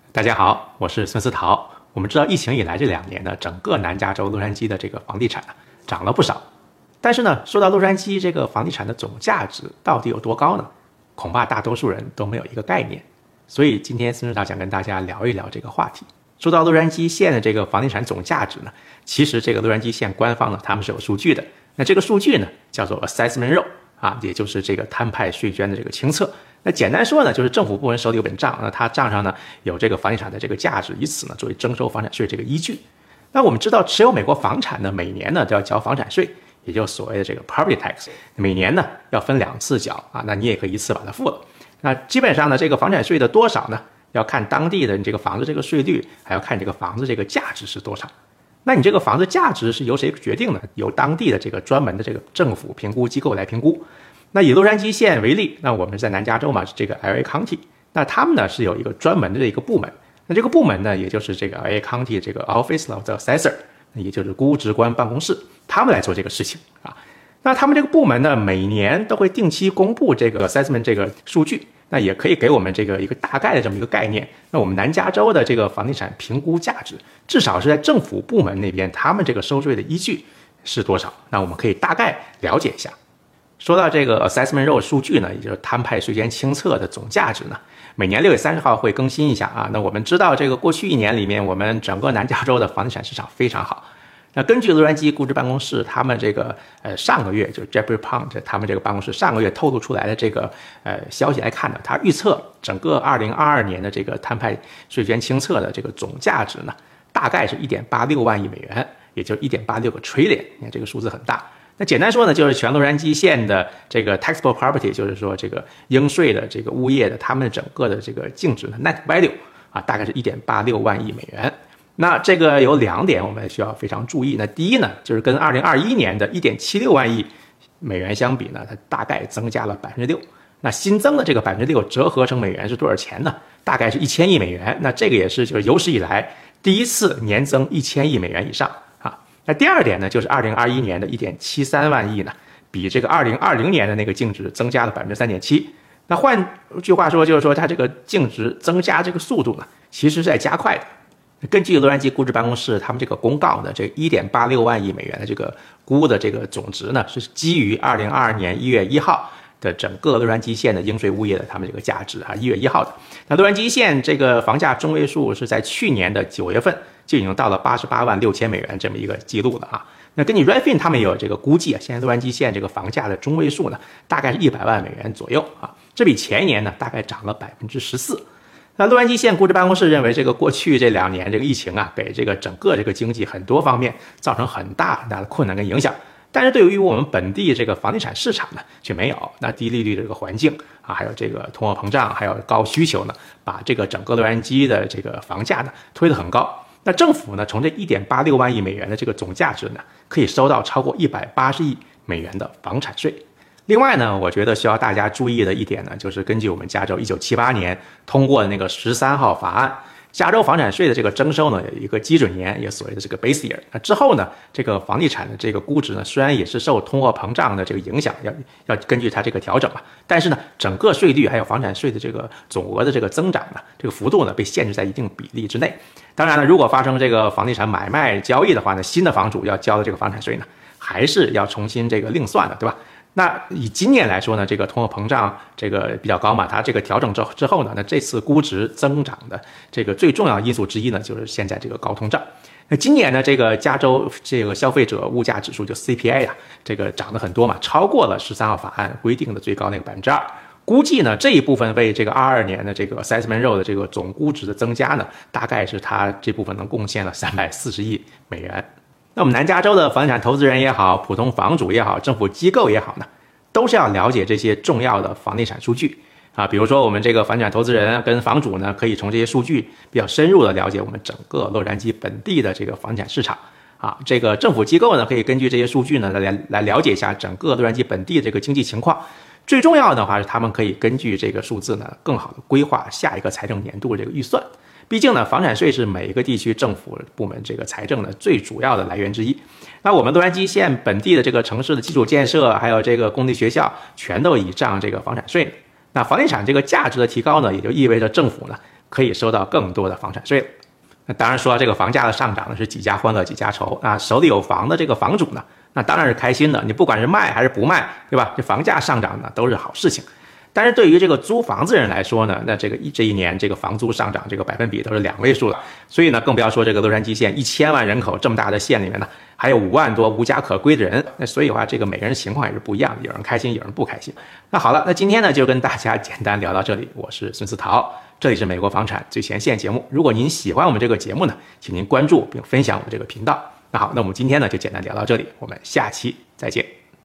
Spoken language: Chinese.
大家好，我是孙思桃。我们知道疫情以来这2年呢，整个南加州洛杉矶的这个房地产涨了不少。但是呢，说到洛杉矶这个房地产的总价值到底有多高呢？恐怕大多数人都没有一个概念。所以今天孙思桃想跟大家聊一聊这个话题。说到洛杉矶县的这个房地产总价值呢，其实这个洛杉矶县官方呢，他们是有数据的。那这个数据呢，叫做 assessment roll 也就是这个摊派税捐的这个清册。那简单说呢，就是政府部门手里有本账，那它账上呢有这个房地产的这个价值，以此呢作为征收房产税这个依据。那我们知道，持有美国房产呢，每年呢都要交房产税，也就是所谓的这个 property tax， 每年呢要分2次缴那你也可以一次把它付了。那基本上呢，这个房产税的多少呢，要看当地的你这个房子这个税率，还要看这个房子这个价值是多少。那你这个房子价值是由谁决定的？由当地的这个专门的这个政府评估机构来评估。那以洛杉矶县为例，那我们在南加州嘛，这个 LA County， 那他们呢是有一个专门的一个部门，那这个部门呢，也就是这个 LA County 这个 Office of the Assessor， 也就是估值官办公室，他们来做这个事情那他们这个部门呢，每年都会定期公布这个 assessment 这个数据，那也可以给我们这个一个大概的这么一个概念。那我们南加州的这个房地产评估价值，至少是在政府部门那边，他们这个收税的依据是多少？那我们可以大概了解一下。说到这个 assessment roll 数据呢，也就是摊派税捐清册的总价值呢，每年6月30号会更新一下那我们知道，这个过去1年里面，我们整个南加州的房地产市场非常好。那根据洛杉矶估值办公室他们这个上个月就是 Jeffrey Pound 他们这个办公室上个月透露出来的这个消息来看呢，他预测整个2022年的这个摊派税捐清册的这个总价值呢，大概是1.86万亿美元，也就是1.86个 trillion， 你看这个数字很大。那简单说呢，就是全洛杉矶县的这个 taxable property， 就是说这个应税的这个物业的他们整个的这个净值的 net value 大概是1.86万亿美元。那这个有2点我们需要非常注意。那第一呢，就是跟2021年的1.76万亿美元相比呢，它大概增加了 6%。那新增的这个 6% 折合成美元是多少钱呢？大概是1000亿美元。那这个也是就是有史以来第一次年增1000亿美元以上那第2点呢，就是2021年的1.73万亿呢，比这个2020年的那个净值增加了 3.7%。那换句话说，就是说它这个净值增加这个速度呢，其实是在加快的。根据洛杉矶估值办公室他们这个公告呢，这1.86万亿美元的这个估的这个总值呢，是基于2022年1月1号的整个洛杉矶县的应税物业的他们这个价值1月1号的。那洛杉矶县这个房价中位数是在去年的9月份就已经到了88万6千美元这么一个记录了那根据 Redfin 他们也有这个估计现在洛杉矶县这个房价的中位数呢，大概是100万美元左右这比前一年呢大概涨了 14%。那洛杉矶县估值办公室认为，这个过去这2年这个疫情给这个整个这个经济很多方面造成很大的困难跟影响，但是对于我们本地这个房地产市场呢却没有。那低利率的这个环境还有这个通货膨胀，还有高需求呢，把这个整个洛杉矶的这个房价呢推得很高。那政府呢从这1.86万亿美元的这个总价值呢，可以收到超过180亿美元的房产税。另外呢，我觉得需要大家注意的一点呢，就是根据我们加州1978年通过的那个13号法案，加州房产税的这个征收呢有一个基准年，也所谓的这个 base year。那之后呢，这个房地产的这个估值呢，虽然也是受通货膨胀的这个影响，要根据它这个调整但是呢，整个税率还有房产税的这个总额的这个增长呢，这个幅度呢被限制在一定比例之内。当然了，如果发生这个房地产买卖交易的话呢，新的房主要交的这个房产税呢，还是要重新这个另算的，对吧？那以今年来说呢，这个通货膨胀这个比较高嘛，它这个调整之后呢，那这次估值增长的这个最重要的因素之一呢，就是现在这个高通胀。那今年呢，这个加州这个消费者物价指数就 CPI 这个涨得很多嘛，超过了13号法案规定的最高那个 2%。估计呢，这一部分为这个22年的这个 assessment roll 的这个总估值的增加呢，大概是它这部分能贡献了340亿美元。那我们南加州的房地产投资人也好，普通房主也好，政府机构也好呢，都是要了解这些重要的房地产数据比如说我们这个房地产投资人跟房主呢，可以从这些数据比较深入的了解我们整个洛杉矶本地的这个房地产市场这个政府机构呢，可以根据这些数据呢来了解一下整个洛杉矶本地的这个经济情况。最重要的话是他们可以根据这个数字呢，更好的规划下一个财政年度的这个预算。毕竟呢，房产税是每一个地区政府部门这个财政的最主要的来源之一。那我们洛杉矶县本地的这个城市的基础建设，还有这个公立学校，全都倚仗这个房产税。那房地产这个价值的提高呢，也就意味着政府呢可以收到更多的房产税了。那当然说这个房价的上涨呢是几家欢乐几家愁啊，手里有房的这个房主呢，那当然是开心的，你不管是卖还是不卖，对吧？这房价上涨呢都是好事情。但是对于这个租房子人来说呢，那这一年这个房租上涨这个百分比都是2位数了，所以呢更不要说这个洛杉矶县1000万人口这么大的县里面呢，还有5万多无家可归的人，那所以的话这个每个人情况也是不一样的，有人开心有人不开心。那好了，那今天呢就跟大家简单聊到这里，我是孙思陶，这里是美国房产最前线节目。如果您喜欢我们这个节目呢，请您关注并分享我们这个频道。那好，那我们今天呢就简单聊到这里，我们下期再见。